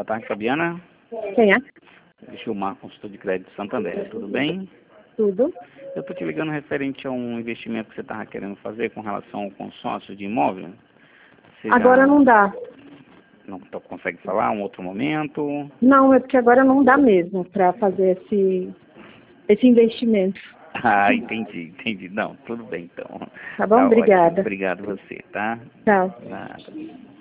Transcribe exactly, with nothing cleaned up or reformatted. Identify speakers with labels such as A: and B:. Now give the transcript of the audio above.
A: tarde, Fabiana.
B: Quem é?
A: Gilmar, consultor de crédito Santander. Tudo bem?
B: Tudo.
A: Eu estou te ligando referente a um investimento que você estava querendo fazer com relação ao consórcio de imóvel. Você
B: Agora
A: já
B: não dá.
A: não to- consegue falar um outro momento?
B: Não, é porque agora não dá mesmo para fazer esse, esse investimento.
A: Ah, entendi, entendi. Não, tudo bem então.
B: Tá bom?
A: Tá ótimo.
B: Obrigada.
A: Obrigado você, tá?
B: Tchau.
A: Nada.